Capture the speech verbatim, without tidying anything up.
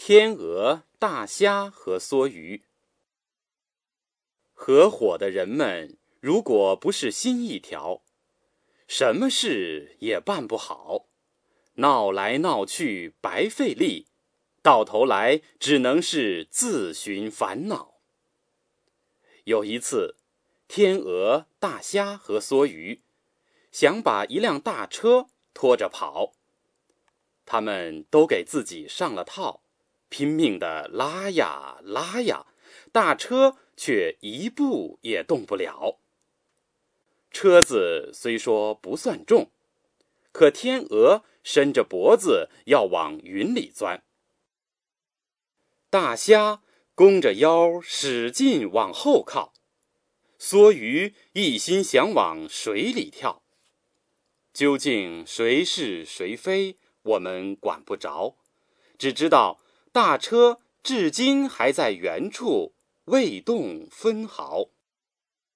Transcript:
天鹅、大虾和梭鱼。合伙的人们如果不是心一条，什么事也办不好，闹来闹去白费力，到头来只能是自寻烦恼。有一次，天鹅、大虾和梭鱼想把一辆大车拖着跑，他们都给自己上了套，拼命地拉呀拉呀，大车却一步也动不了。车子虽说不算重，可天鹅伸着脖子要往云里钻，大虾弓着腰使劲往后靠，梭鱼一心想往水里跳。究竟谁是谁非，我们管不着，只知道大车至今还在原处，未动分毫。